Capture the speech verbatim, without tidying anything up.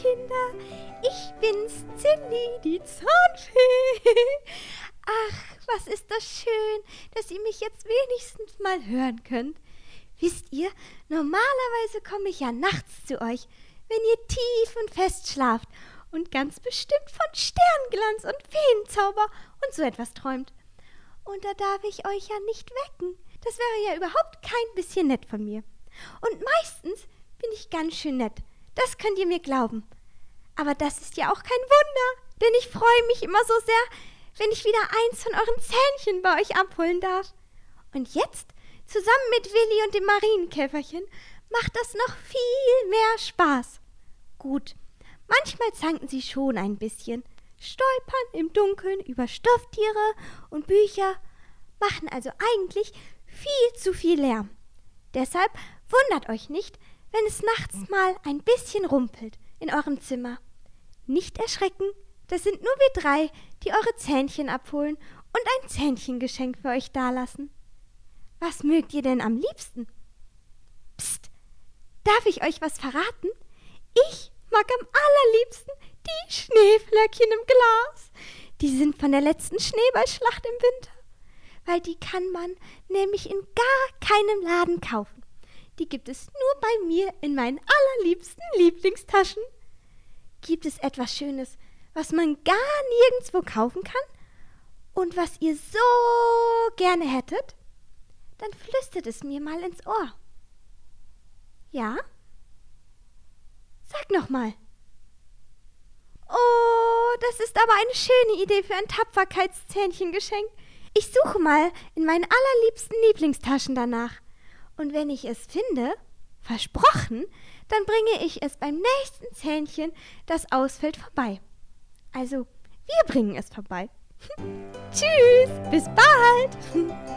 Kinder, ich bin's, Zinni, die Zahnfee. Ach, was ist das schön, dass ihr mich jetzt wenigstens mal hören könnt. Wisst ihr, normalerweise komme ich ja nachts zu euch, wenn ihr tief und fest schlaft und ganz bestimmt von Sternglanz und Feenzauber und so etwas träumt. Und da darf ich euch ja nicht wecken. Das wäre ja überhaupt kein bisschen nett von mir. Und meistens bin ich ganz schön nett. Das könnt ihr mir glauben. Aber das ist ja auch kein Wunder, denn ich freue mich immer so sehr, wenn ich wieder eins von euren Zähnchen bei euch abholen darf. Und jetzt, zusammen mit Willi und dem Marienkäferchen, macht das noch viel mehr Spaß. Gut, manchmal zanken sie schon ein bisschen, stolpern im Dunkeln über Stofftiere und Bücher, machen also eigentlich viel zu viel Lärm. Deshalb wundert euch nicht, wenn es nachts mal ein bisschen rumpelt in eurem Zimmer. Nicht erschrecken, das sind nur wir drei, die eure Zähnchen abholen und ein Zähnchengeschenk für euch dalassen. Was mögt ihr denn am liebsten? Psst, darf ich euch was verraten? Ich mag am allerliebsten die Schneeflöckchen im Glas. Die sind von der letzten Schneeballschlacht im Winter, weil die kann man nämlich in gar keinem Laden kaufen. Die gibt es nur bei mir in meinen allerliebsten Lieblingstaschen. Gibt es etwas Schönes, was man gar nirgendwo kaufen kann und was ihr so gerne hättet? Dann flüstert es mir mal ins Ohr. Ja? Sag noch mal. Oh, das ist aber eine schöne Idee für ein Tapferkeitszähnchengeschenk. Ich suche mal in meinen allerliebsten Lieblingstaschen danach. Und wenn ich es finde, versprochen, dann bringe ich es beim nächsten Zähnchen, das ausfällt, vorbei. Also, wir bringen es vorbei. Tschüss, bis bald.